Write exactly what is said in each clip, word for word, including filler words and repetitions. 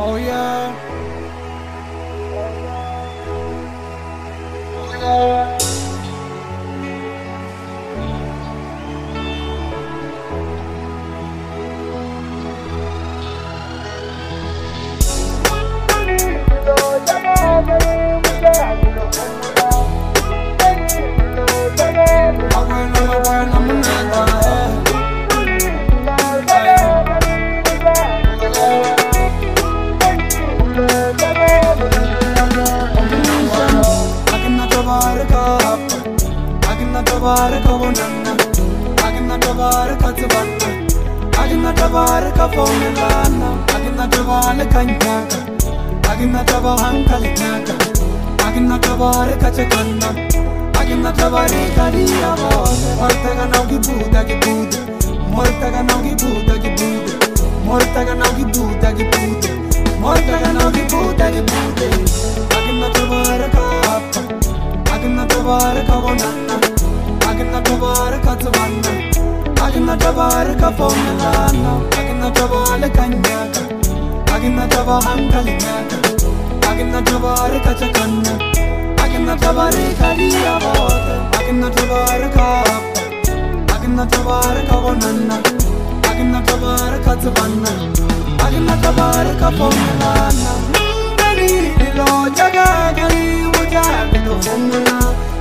Oh yeah. Tabaraka bonanna, agna tabaraka tabanna, agna tabaraka fonelana, agna tabaraka nyaka, agna tabaraka nyaka, agna tabaraka chakanna, agna tabaraka diabo, mortaga naugi buda gi buda, mortaga naugi buda gi buda, mortaga naugi buda gi buda, mortaga naugi buda gi buda, agna tabaraka, agna tabaraka bonanna. Agna tabaraka tabanna, agna tabaraka fonelana, agna tabaraka nyaka, agna tabaraka nyaka, agna tabaraka chakanna, agna tabaraka diabo, agna tabaraka, agna tabaraka bonanna, agna tabaraka tabanna, agna tabaraka fonelana. Dali lo jaga gali mujaga do fonela.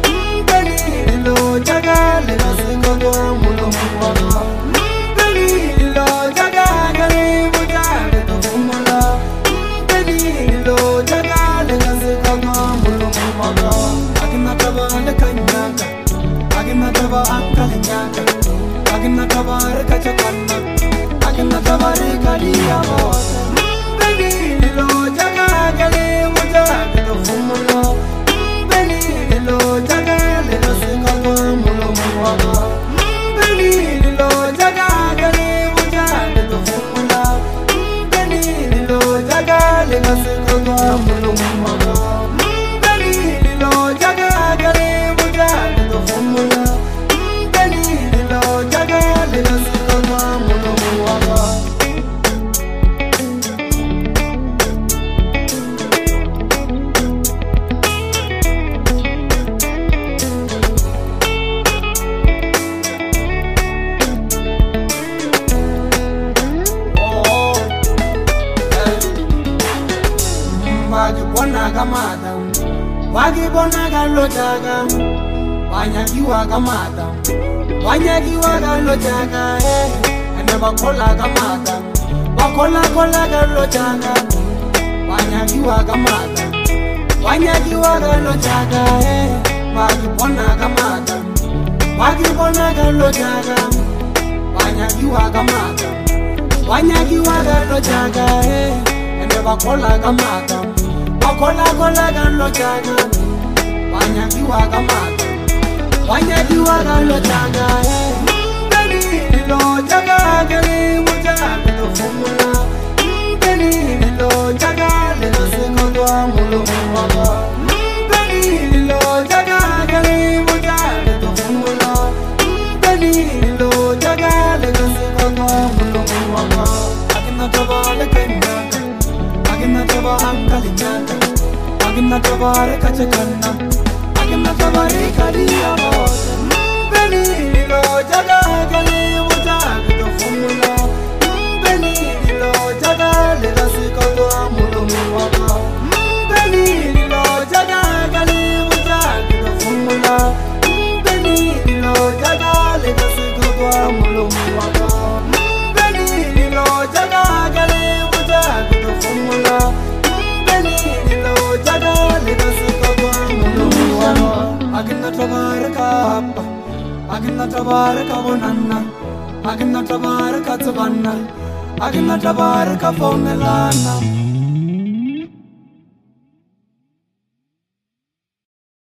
Lo jaga le nasingo do mulo mulo. Beli lo jaga gali mujaga do mulo. Beli lo jaga le nasingo do mulo mulo. Agna taba le kanyaka, agna taba ankale nyaka, agna taba reka chakanna, agna taba reka diabo. Beli lo jaga gali mujaga do mulo. Beli lo jaga le nasingo mulo mulo. Beli lo jaga gali mujaga do mulo. Beli lo jaga le nasingo do mulo mulo. Beli lo jaga gali mujaga do mulo. Beli lo jaga le nasingo do mulo mulo. Wagi bona gamada, wagi bona galojaga, wanyagi wagamada, wanyagi wagalojaga, eh, ene bakola gamada, bakola kola galojaga, wanyagi wagamada, wanyagi wagalojaga, eh, wagi bona gamada, wagi bona galojaga, wanyagi wagamada, wanyagi wagalojaga, eh, ene bakola gamada. Kola kola galo jaga, wanyagi wagamada, wanyagi wagalo jaga, eh. Beli lo jaga gali mujaga do fumula, beli lo jaga le nasingo do mulo mulo. Beli lo jaga gali mujaga do fumula, beli lo jaga le nasingo do mulo mulo. Agna tabale kenyaka, agna tabale kenyaka. Agna tabaraka chakanna, agna tabaraka diabo. Beli lo jaga gali mujaga do fumula, beli lo jaga le nasingo do mulo mulo. Beli lo jaga gali mujaga do fumula, beli lo jaga le nasingo do mulo mulo. Beli lo jaga gali mujaga do fumula. Agna tabaraka, agna tabaraka bonanna, agna tabaraka tabanna, agna tabaraka fonelana.